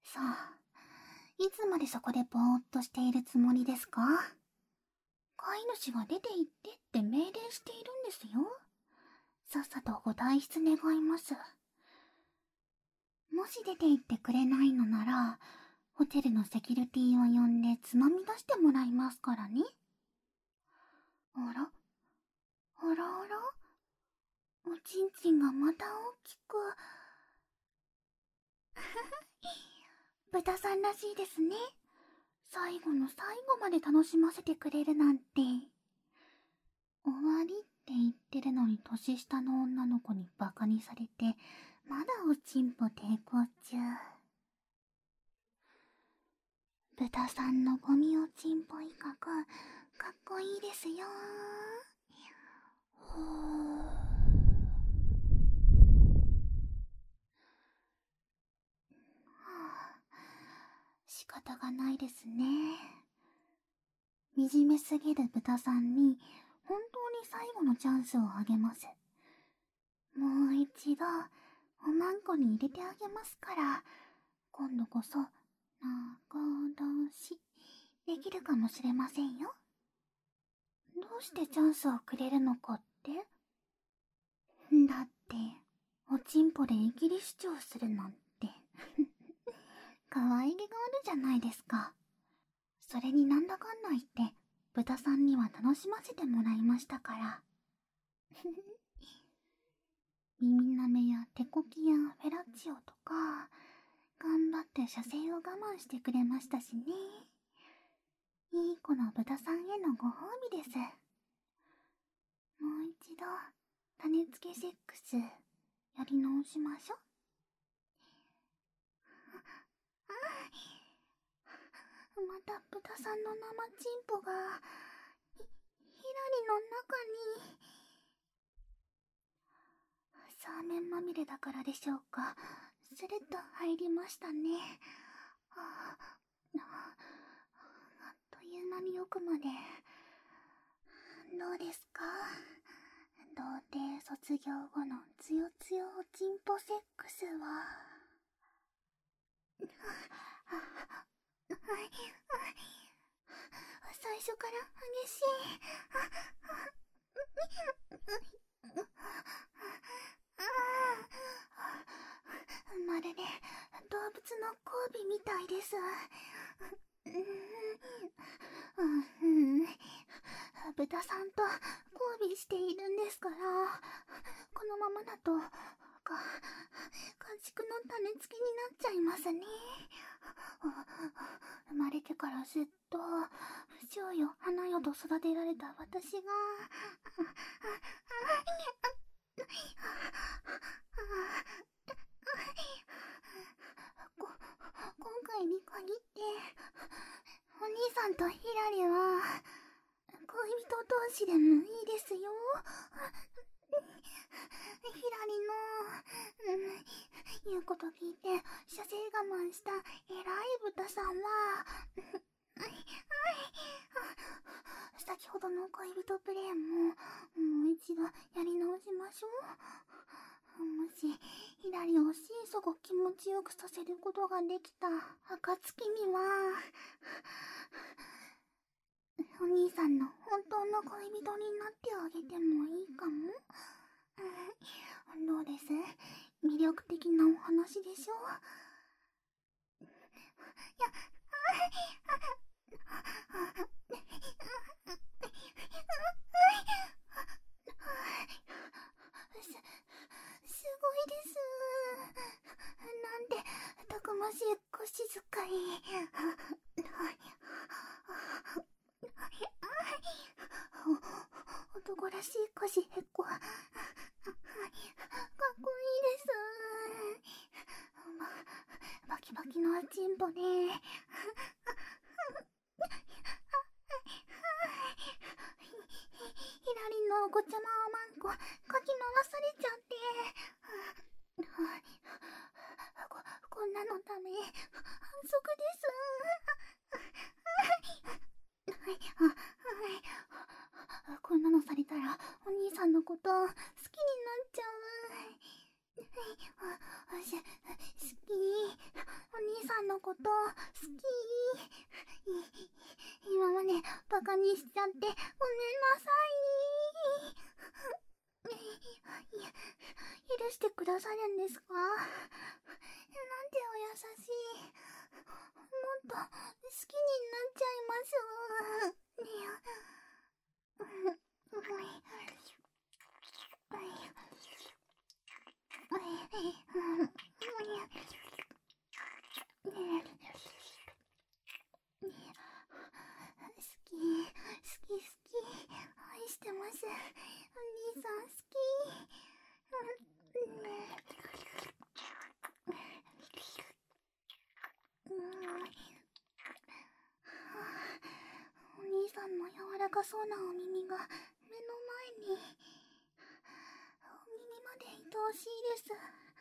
さあ、いつまでそこでぼーっとしているつもりですか？飼い主が出て行ってって命令しているんですよ。さっさとご退出願います。もし出て行ってくれないのなら、ホテルのセキュリティを呼んでつまみ出してもらいますからね。あらあらあら、おちんちんがまた大きく。豚さんらしいですね。最後の最後まで楽しませてくれるなんて。終わりって言ってるのに年下の女の子にバカにされて、まだおちんぽ抵抗中。豚さんのゴミおちんぽ威嚇、かっこいいですよ。ほー。仕方がないですね。惨めすぎる豚さんに本当に最後のチャンスをあげます。もう一度おまんこに入れてあげますから、今度こそ仲良しできるかもしれませんよ。どうしてチャンスをくれるのかって？だっておちんぽでイギリス主張するなんて可愛げがあるじゃないですか。それになんだかんだ言って豚さんには楽しませてもらいましたから耳なめや手こきやフェラチオとか頑張って射精を我慢してくれましたしね。いい子の豚さんへのご褒美です。もう一度種付けセックスやり直しましょ。また豚さんの生チンポがヒラリの中に。サーメンまみれだからでしょうか、スルッと入りましたね。あっという間に奥まで。どうですか？童貞卒業後のつよつよおちんぽセックスは。最初から激しい。まるで動物の交尾みたいです。豚さんと交尾しているんですから、このままだと家畜の種付けになっちゃいますね。生まれてからずっと蝶よ花よと育てられた私が今回に限ってお兄さんとヒラリは恋人同士でもいいですよ。ヒラリの言うこと聞いて射精我慢した偉い豚さんは先ほどの恋人プレイももう一度やり直しましょう。もしヒラリを心底気持ちよくさせることができた暁には、お兄さんの本当の恋人になってあげてもいいかも。どうです？魅力的なお話でしょ？すごいです。なんてたくましい腰使い。男らしい腰へっこ。かっこいいです。バキバキのおちんぽでヒラリのごちゃまおまんこかき回されちゃって、こんなのダメ、反則です。こんなのされたらお兄さんのこと好きになっちゃう。好き。お兄さんののこと好き。今までバカにしちゃってごめんなさい。許してくださるんですか？なんてお優しい。もっと好きになっちゃいます。好き、愛してます。お兄さん好き。お兄さんの柔らかそうなお耳が目の前に。お耳まで愛おしいです。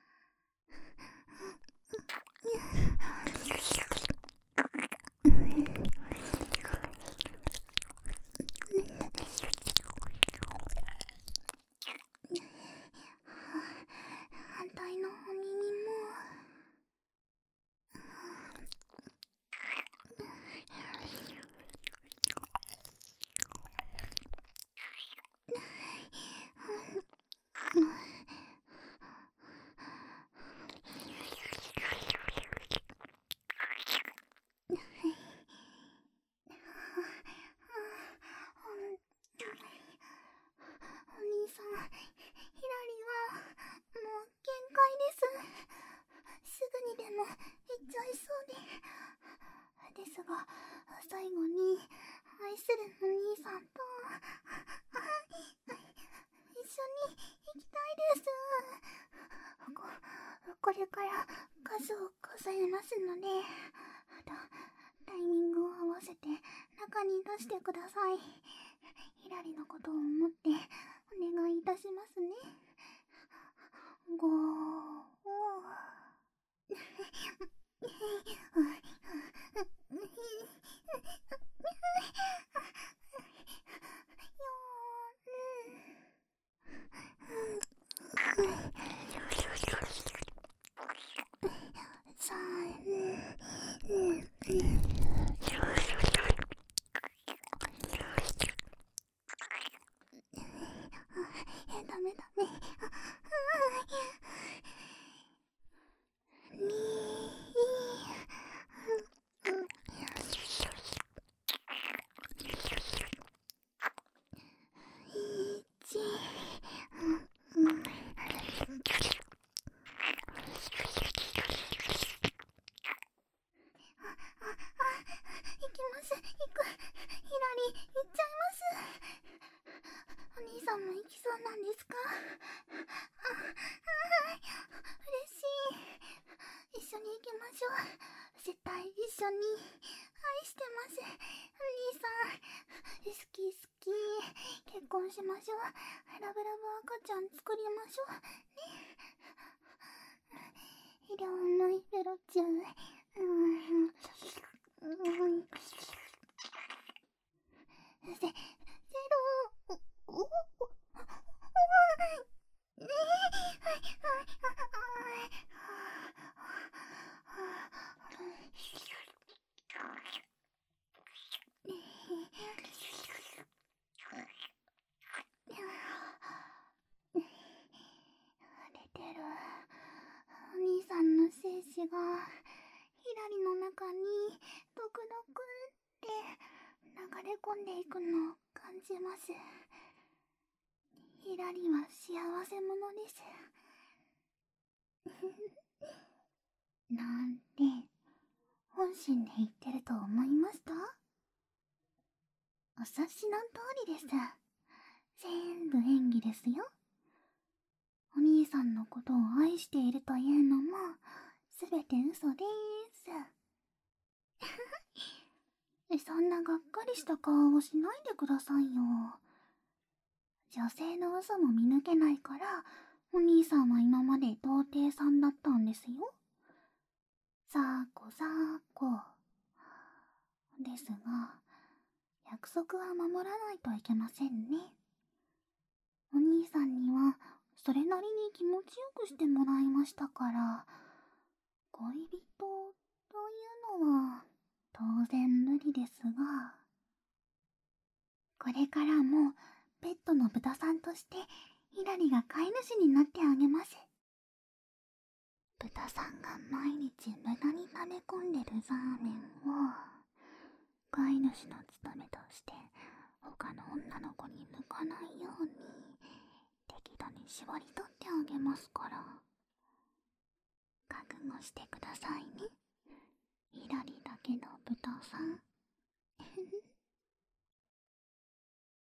反対のお耳も。お兄さん、ヒラリはもう限界です。すぐにでも行っちゃいそうで。ですが、最後に愛するお兄さんと一緒に行きたいです。これから数を数えますので、タイミングを合わせて中に出してください。ヒラリのことを思ってお願いいたしますね。5、ダメ。お兄さんも行きそうなんですか？嬉しい。一緒に行きましょう。絶対一緒に。愛してます。お兄さん。好き。結婚しましょう。ラブラブ赤ちゃん作りましょう。ね。いらないペロちゃん。ゼロ。出てる。お兄さんの精子がヒラリの中にドクドクって流れ込んでいくのを感じます。ヒラリは幸せ者です。なんて本心で言ってると思いました？お察しの通りです。全部演技ですよ。お兄さんのことを愛しているというのもすべて嘘でーす。そんながっかりした顔をしないでくださいよ。女性の嘘も見抜けないからお兄さんは今まで童貞さんだったんですよ。さーこですが、約束は守らないといけませんね。お兄さんにはそれなりに気持ちよくしてもらいましたから、恋人といいですが、これからもペットの豚さんとしてヒラリが飼い主になってあげます。豚さんが毎日無駄に溜め込んでるザーメンを飼い主の務めとして他の女の子に向かないように適度に絞り取ってあげますから、覚悟してくださいね、ヒラリだけの豚さん。